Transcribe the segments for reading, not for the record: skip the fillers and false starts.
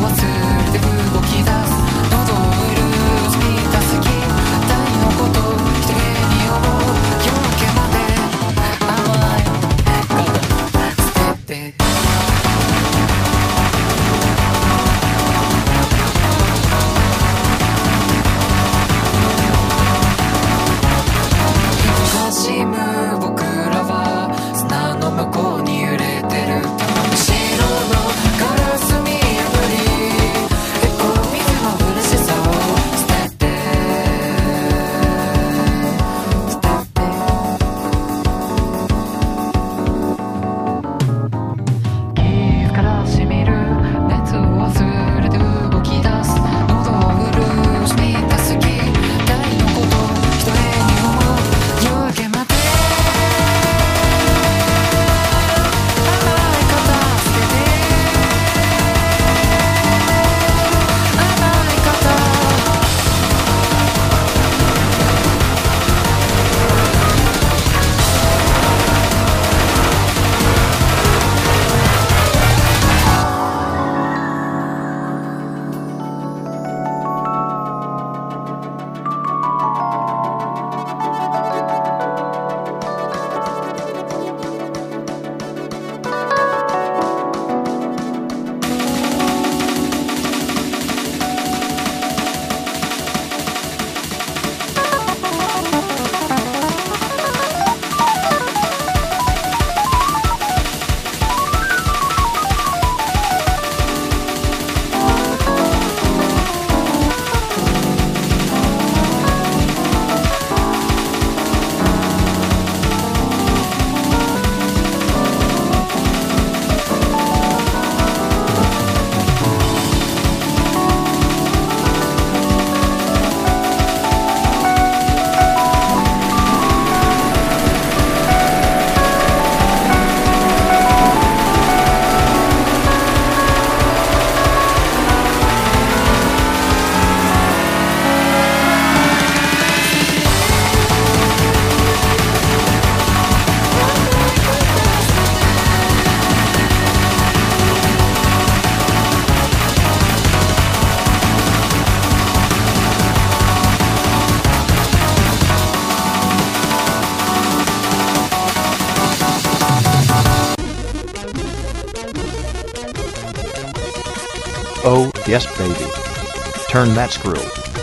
Oh, yes baby. Turn that screw.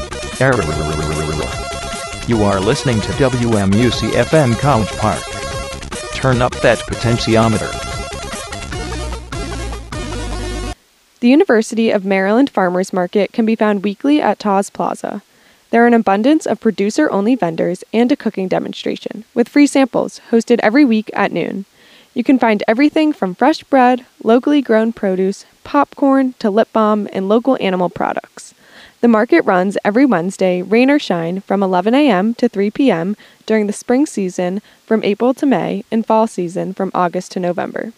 You are listening to WMUC FM College Park. Turn up that potentiometer. The University of Maryland Farmers Market can be found weekly at Taws Plaza. There are an abundance of producer-only vendors and a cooking demonstration, with free samples, hosted every week at noon. You can find everything from fresh bread, locally grown produce, popcorn, to lip balm, and local animal products. The market runs every Wednesday, rain or shine, from 11 a.m. to 3 p.m. during the spring season from April to May and fall season from August to November.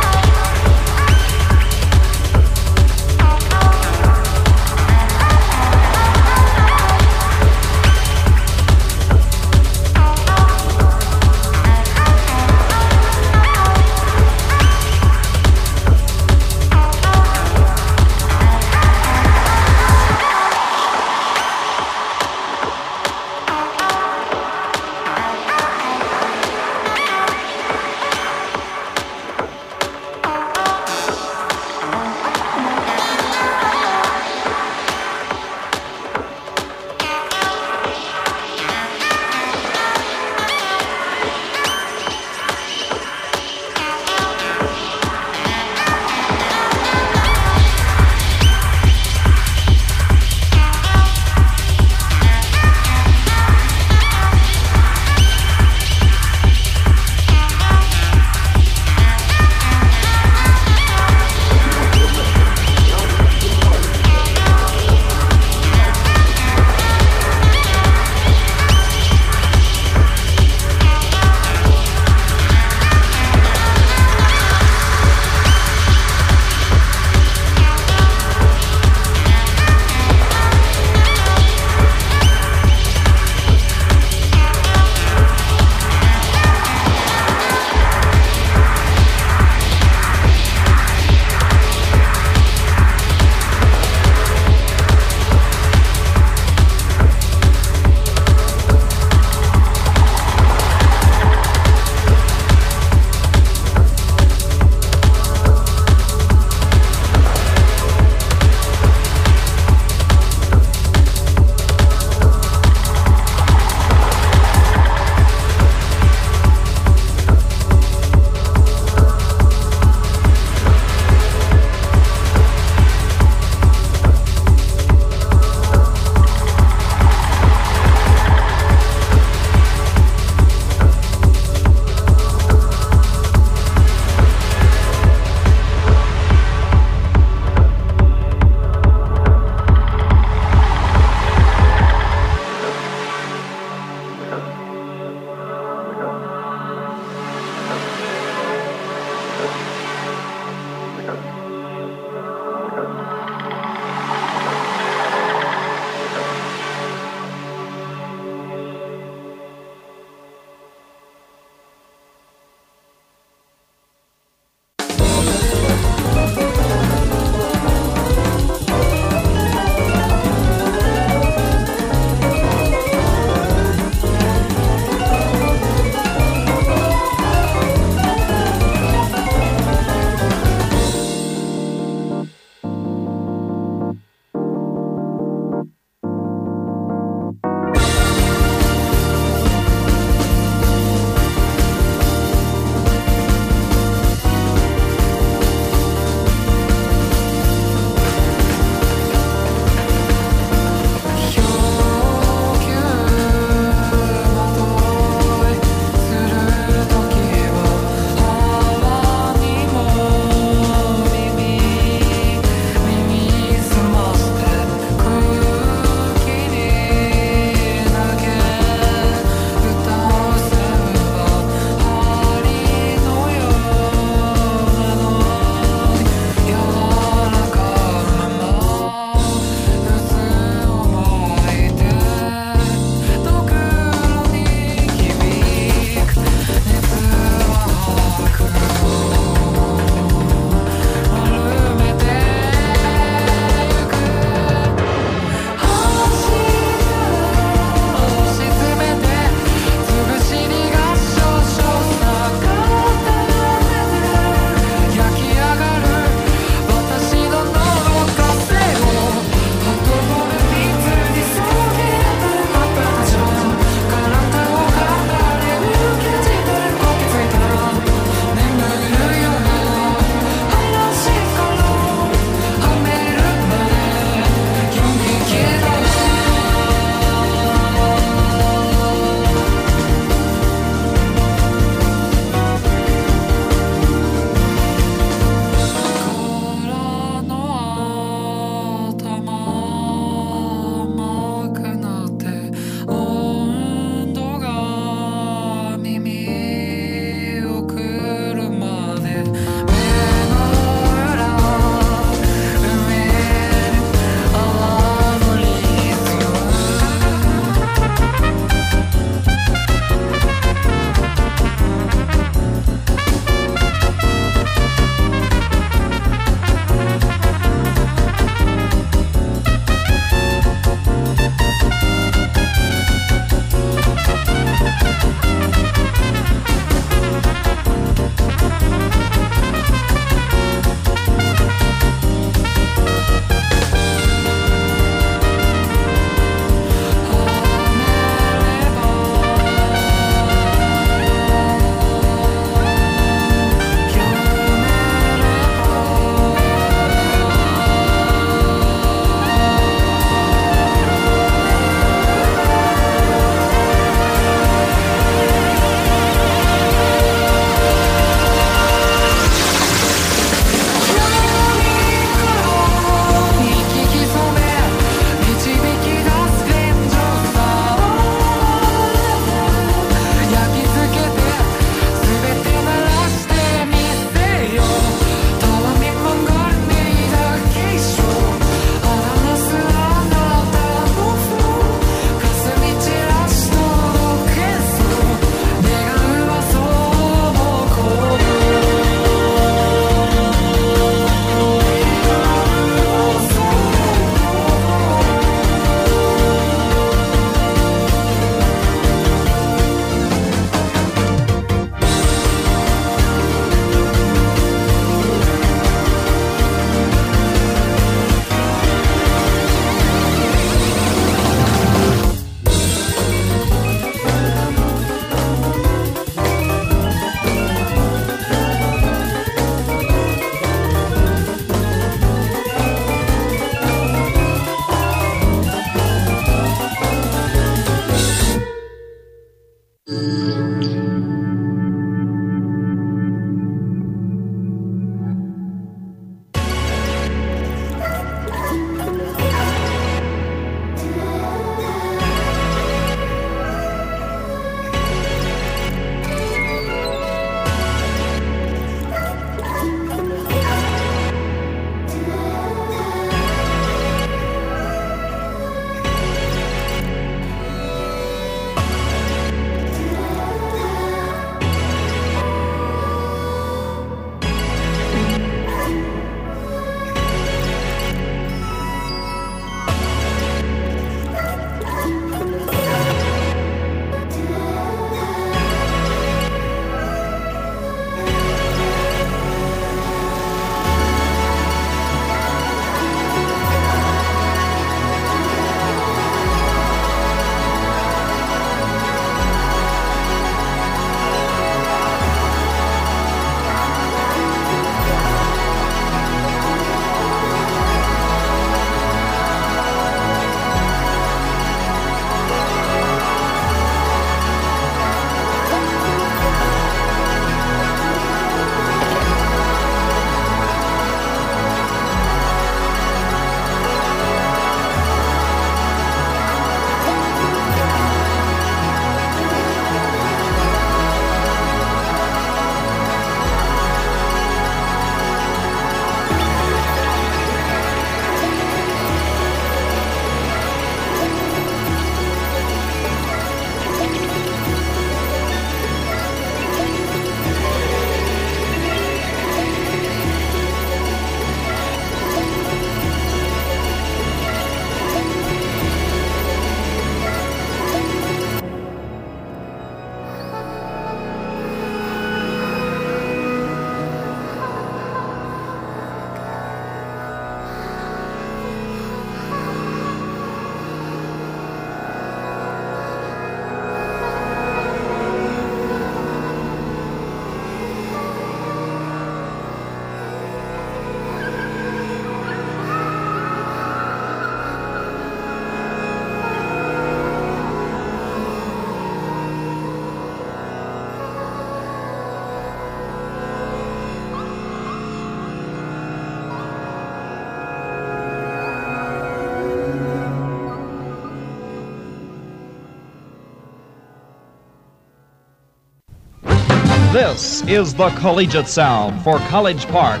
This is the collegiate sound for College Park,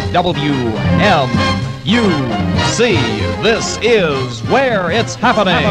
WMUC. This is where it's happening.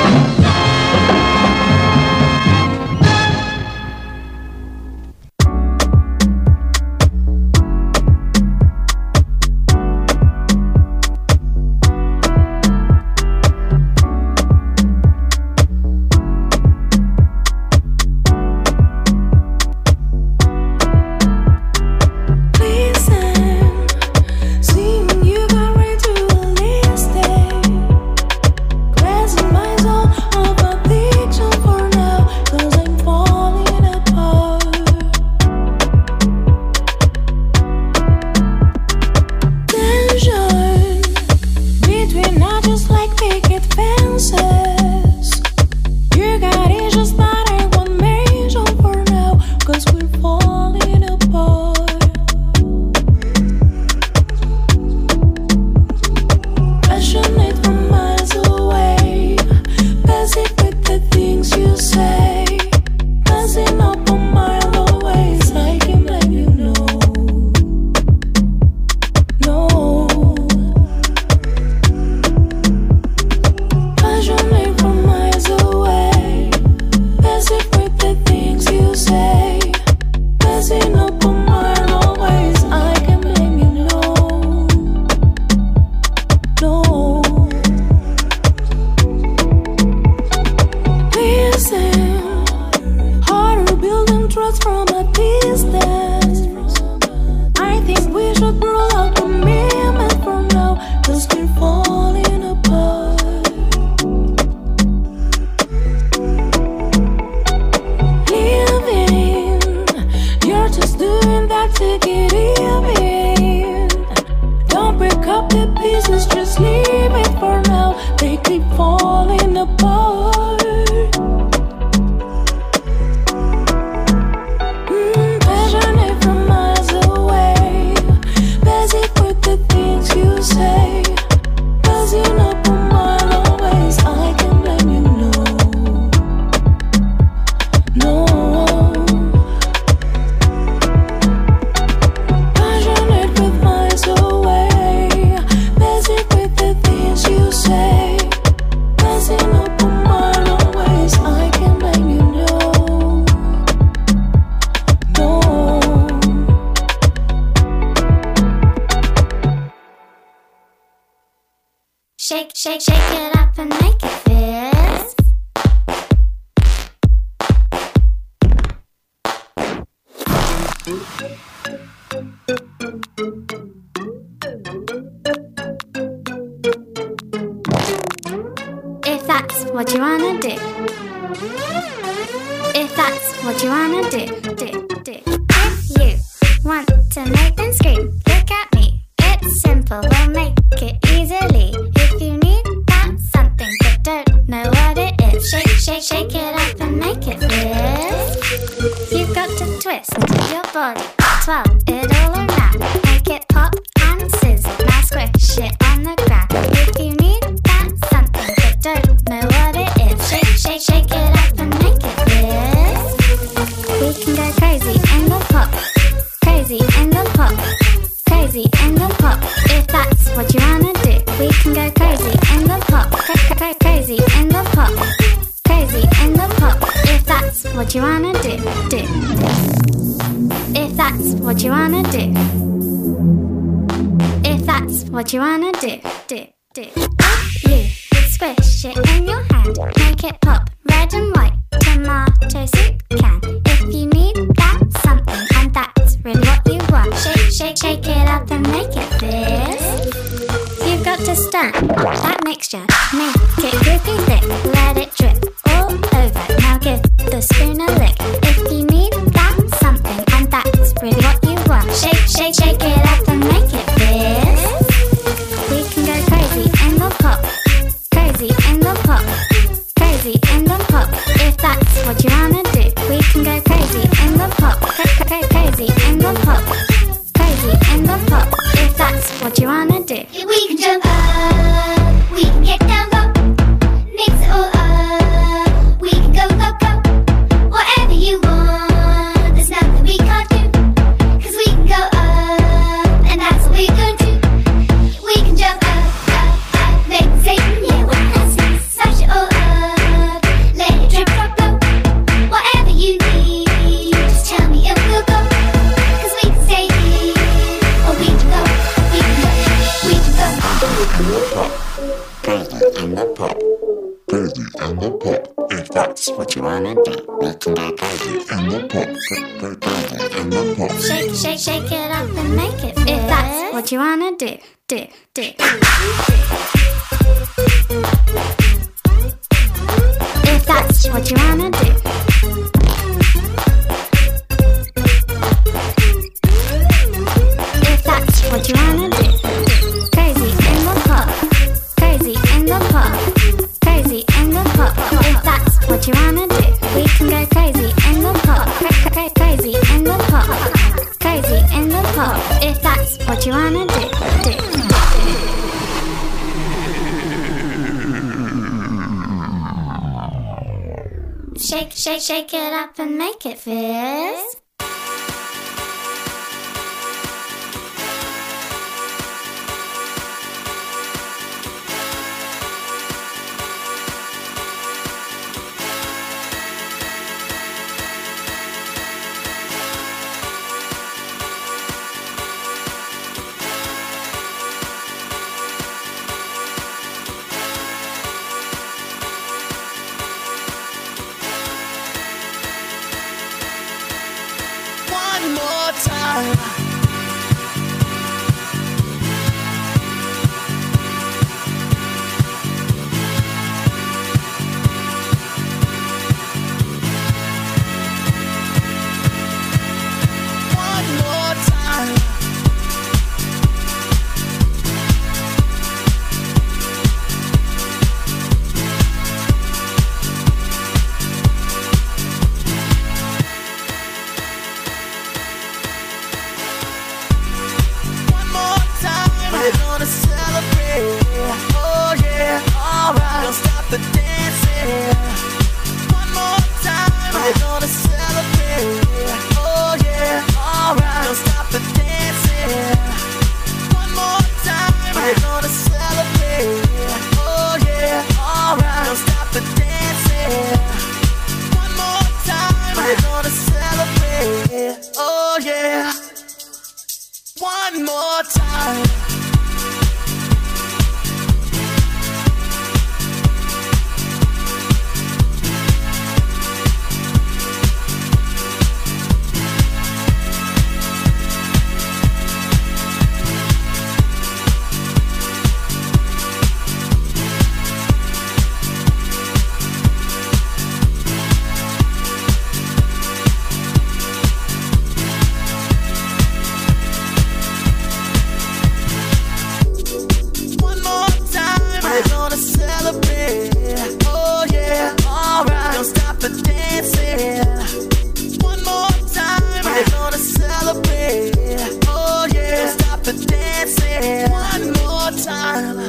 Shake, shake, shake it up and make it fizz. If that's what you wanna do. If that's what you wanna do. If you want to make them scream, look at me. It's simple, we'll make it easily. If you need that something but don't know what it is, shake, shake, shake it up and make it fizz. You've got to twist your body, twirl it all around, make it pop and sizzle. Now squish it on the ground. If you need that something but don't know what it is, shake, shake, shake it up and make it fizz. We can go crazy in the pop, crazy in the pop, crazy in the pop. If that's what you wanna do, we can go crazy in the pop, crazy in the pop, crazy in the pop. If that's what you wanna do. If that's what you wanna do. If that's what you wanna do. You squish it in your hand, make it pop, red and white, tomato soup can. If you need that something, and that's really what you want, shake, shake, shake it up and make it fizz. You've got to stir that mixture, make it goopy thick, let it drip all over. Now give the spoon a lick. If you need that something, and that's really what you want, shake, shake, shake it up and make it fizz. We can go crazy in the pop, crazy in the pop, crazy in the pit. If that's what you wanna do, we can go crazy in the pit. Go crazy in the pit. Shake, shake, shake it up and make it fit. If that's what you wanna do, do. If that's what you wanna do. If that's what you wanna do. Crazy in the pub. Crazy in the pub. Crazy in the pub. If that's what you wanna do, we can go crazy in the pub. Crazy in the pub. Crazy in the pub. If that's what you wanna do. Shake, shake, shake it up and make it fizz. One more time. One more time. We're gonna celebrate, oh yeah, alright. Don't stop the dancing. One more time. We're gonna celebrate, oh yeah, alright. Don't stop the dancing. One more time. We're gonna celebrate, oh yeah, alright. Don't stop the dancing. One more time. We're gonna celebrate, oh yeah. One more time. We're gonna celebrate, oh yeah, alright. Don't stop the dancing. One more time. We're gonna celebrate, oh yeah. Don't stop the dancing. One more time.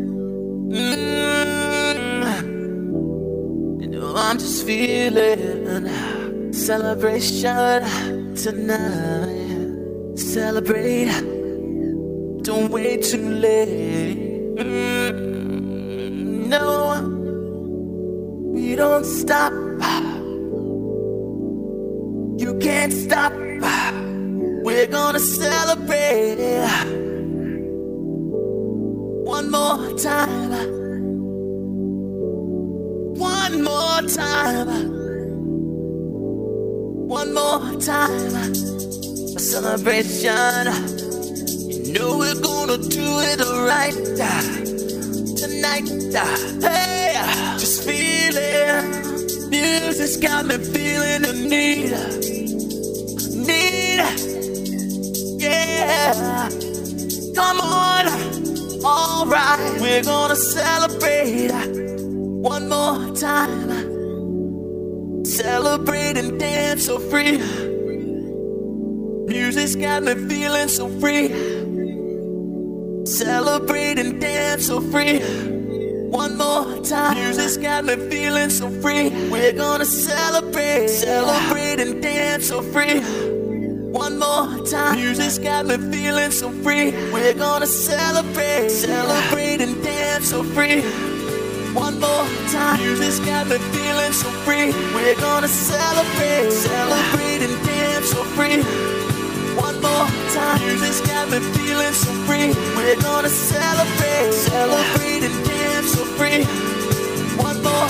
You know I'm just feeling celebration tonight. Celebrate, don't wait too late. No, we don't stop. You can't stop. We're gonna celebrate. One more time. One more time. One more time. A celebration. You know we're gonna do it right tonight. Hey, just feeling. Music's got me feeling the need. Yeah. Come on. Alright, we're gonna celebrate one more time. Celebrate and dance so free. Music's got me feeling so free. Celebrate and dance so free. One more time. Music's got me feeling so free. We're gonna celebrate. Celebrate and dance so free. One more time. Music's got me feeling so free. We're gonna celebrate. Celebrate and dance so free. One more time. Music's got me feeling so free. We're gonna celebrate. Celebrate and dance so free. One more time. Music's got me feeling so free. We're gonna celebrate. Celebrate and dance so free. One more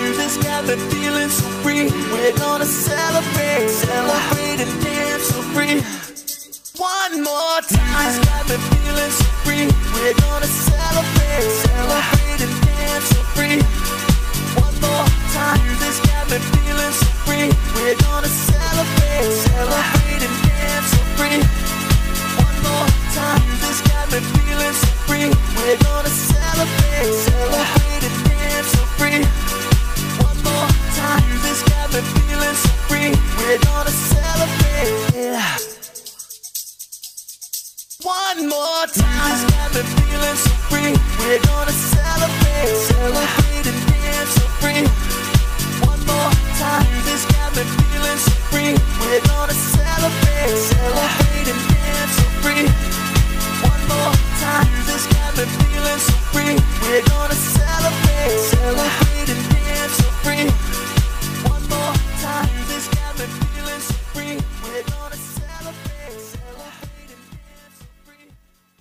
music's got me feeling so free. We're gonna celebrate, celebrate and dance so free. One more time, it's got me feeling so free. We're gonna celebrate, celebrate and dance so free. One more time, music's got me feeling so free. We're gonna celebrate, celebrate and dance so free. One more time, music's got me feeling so free. We're gonna celebrate, celebrate and dance so free. One more time, music's got me feeling so free. We're gonna celebrate, yeah. One more time, it's got me feeling so free. We're gonna celebrate, celebrate and dance so free. One more time, it's got me feeling so free. We're gonna celebrate, celebrate and dance so free. One more time, it's got me feeling so free. We're gonna celebrate, celebrate and dance so free. One more time, it's got me feeling so free. We're gonna celebrate, celebrate and dance so free.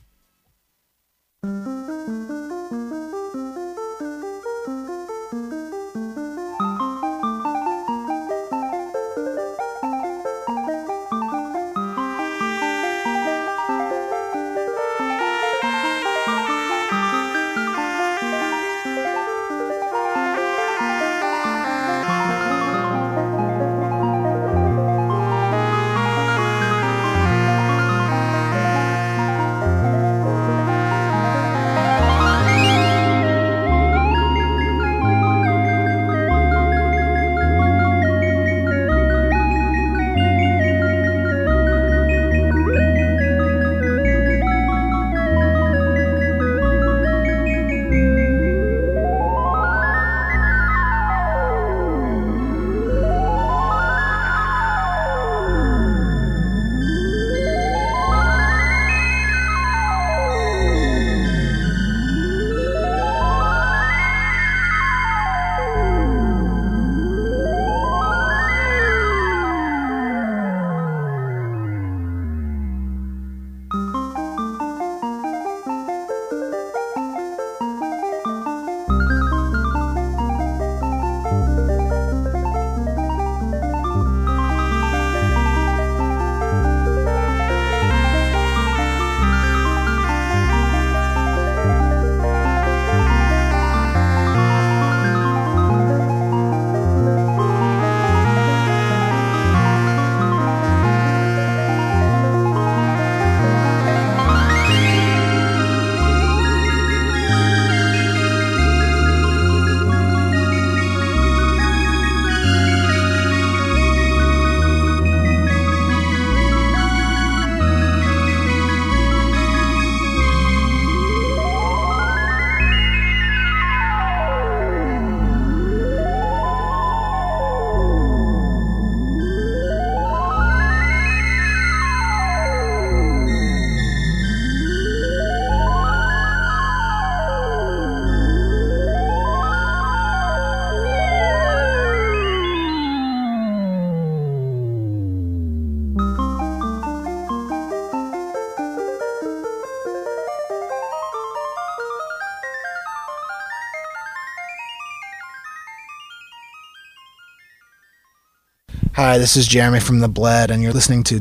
Hi, this is Jeremy from The Bled, and you're listening to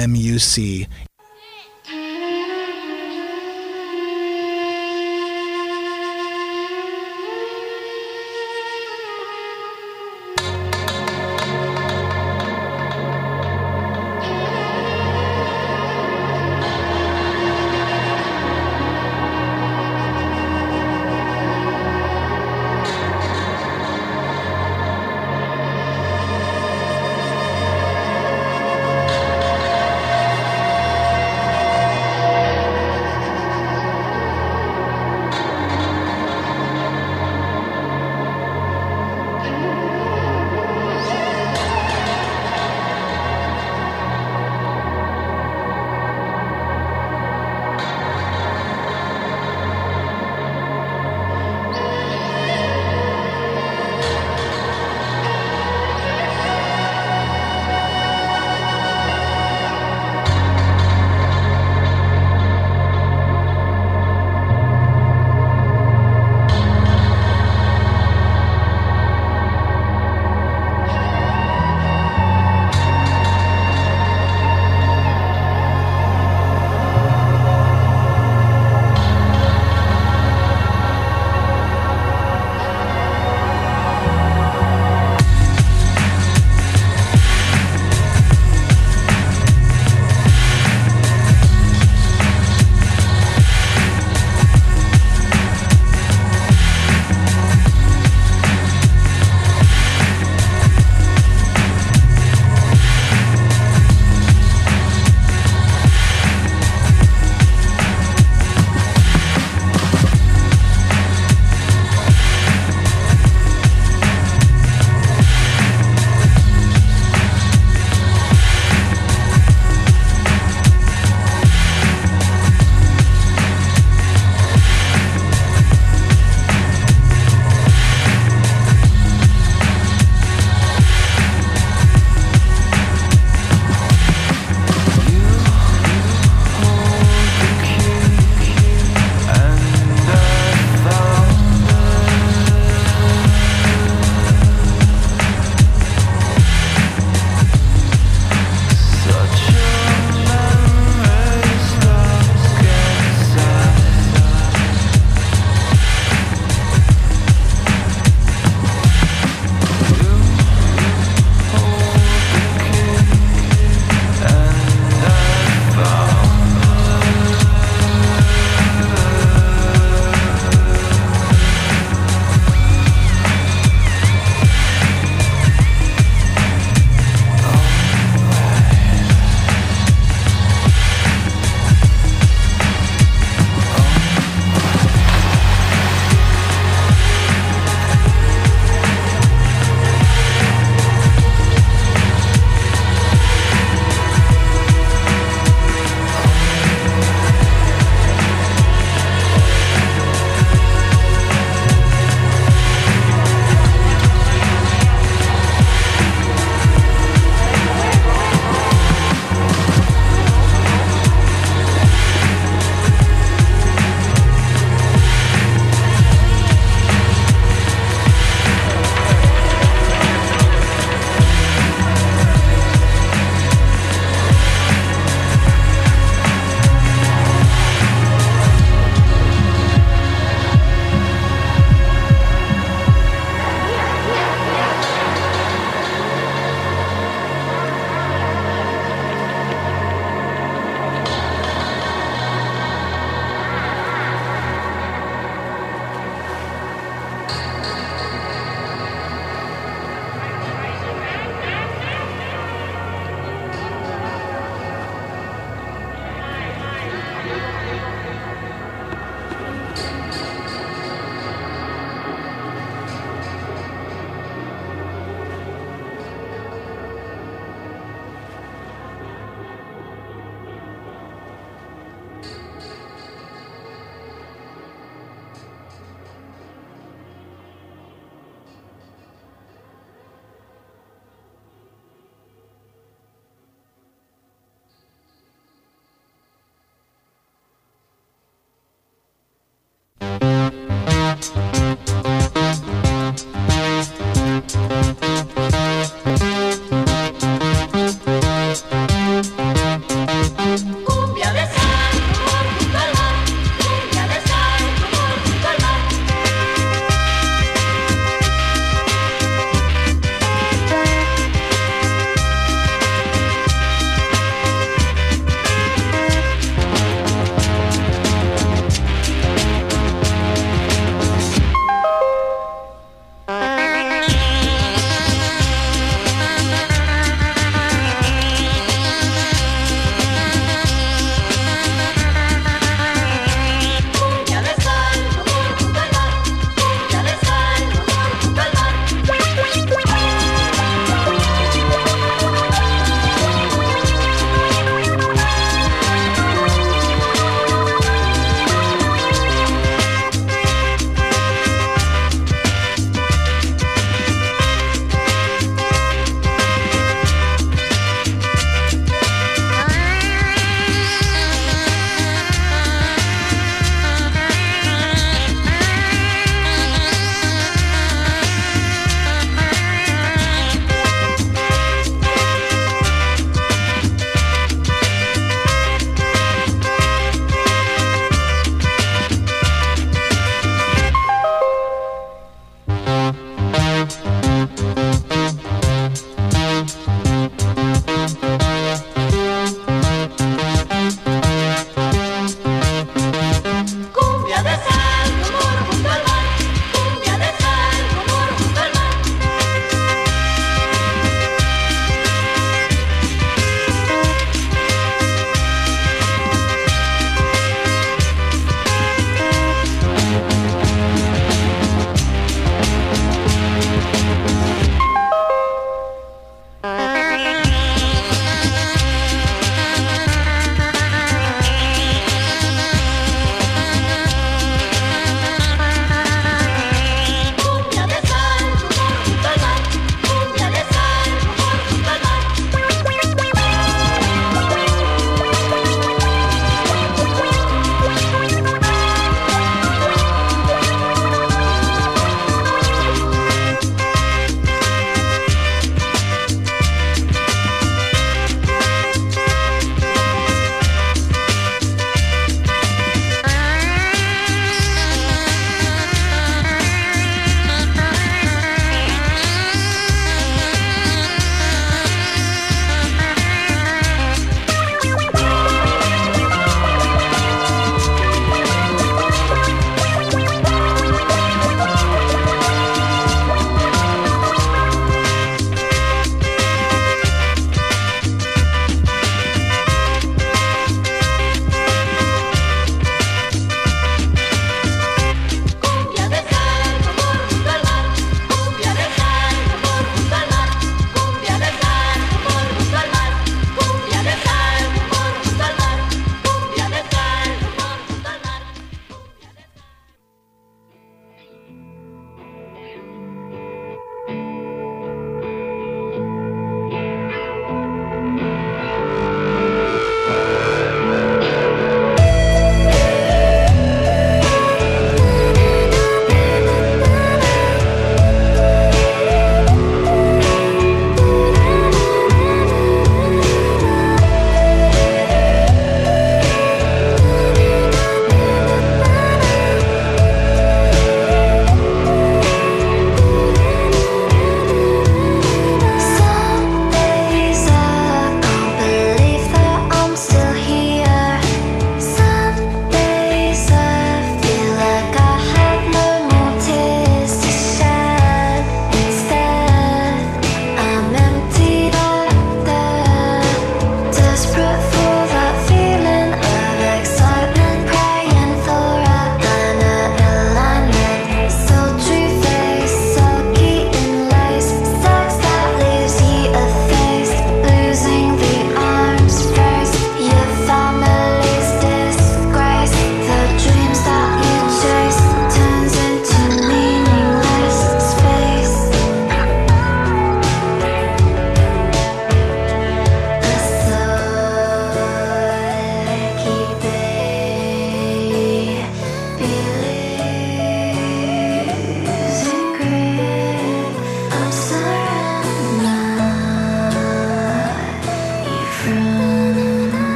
WMUC.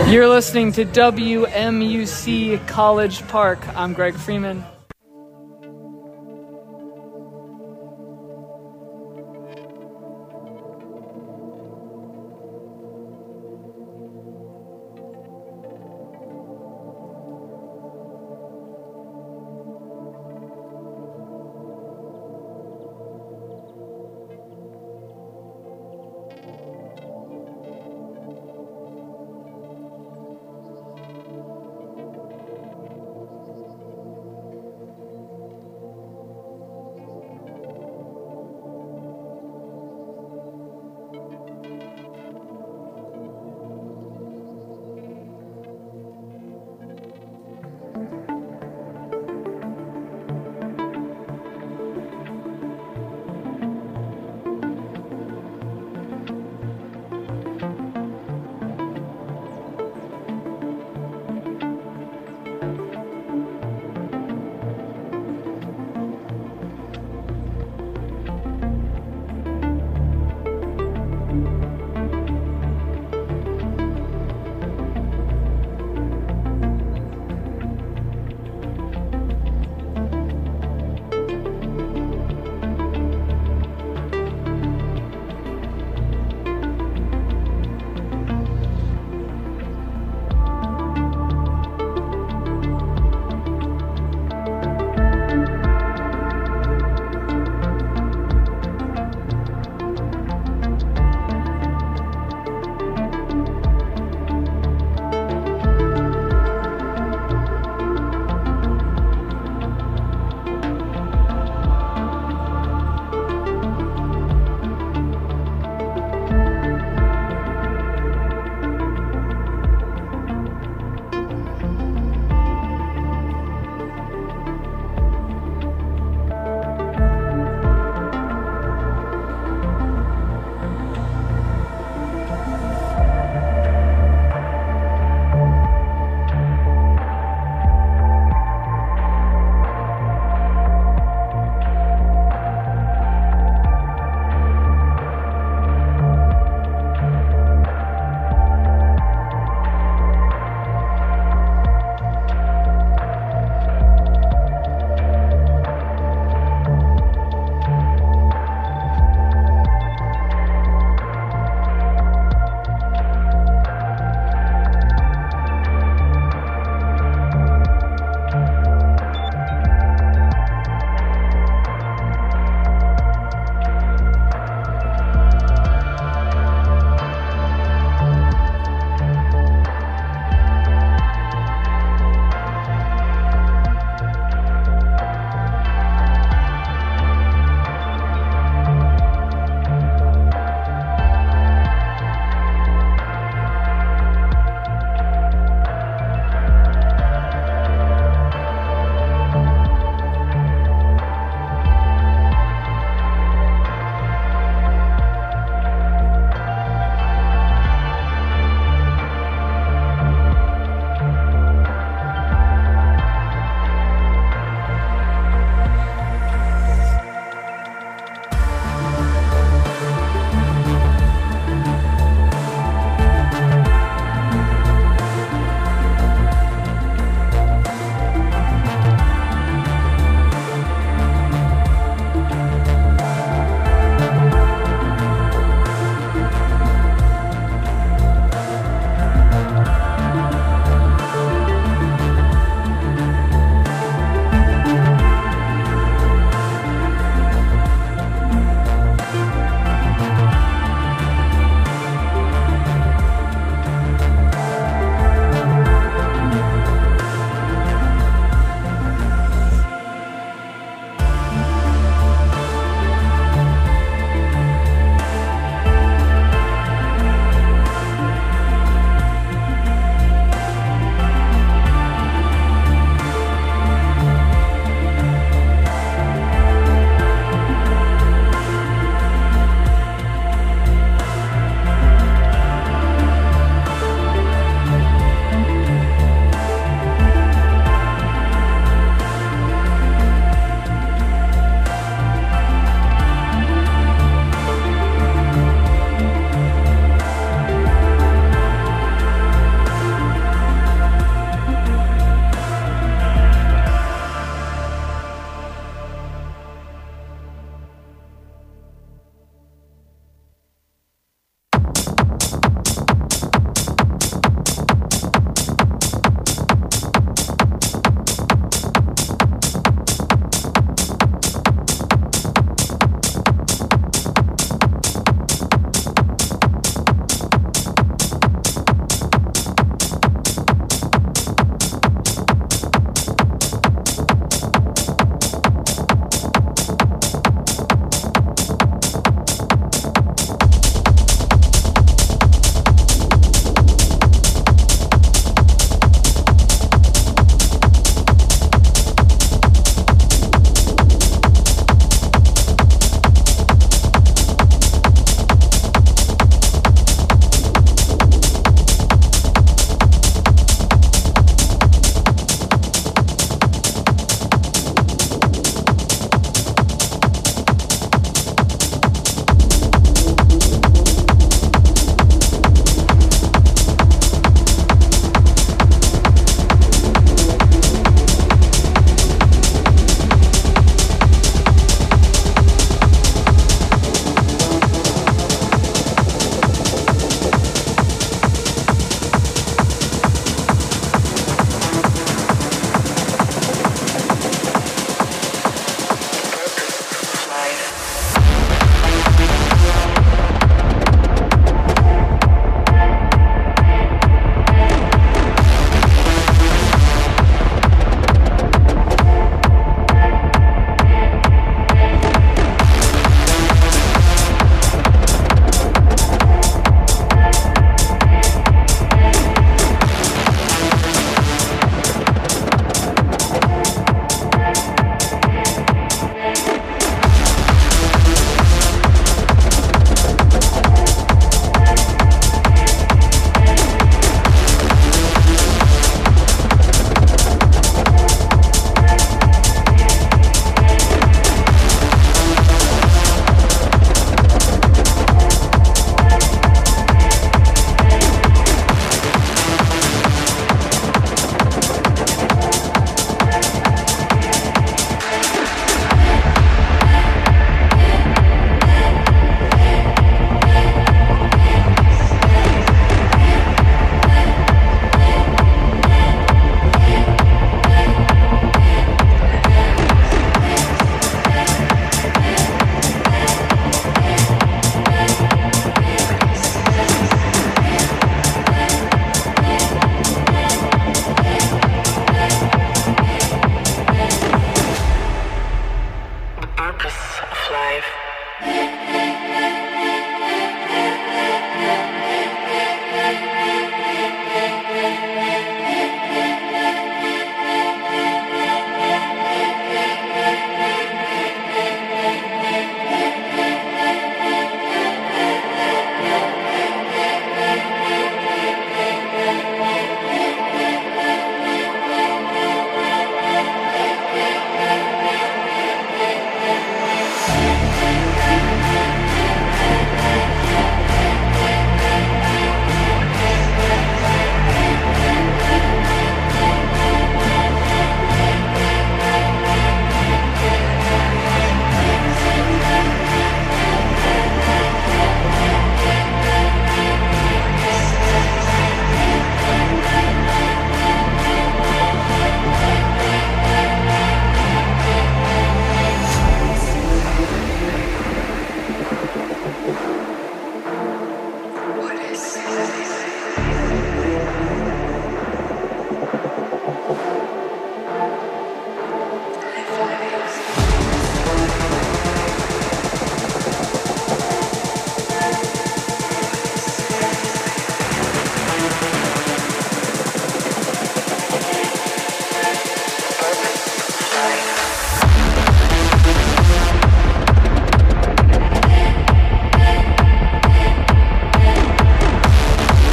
You're listening to WMUC College Park. I'm Greg Freeman.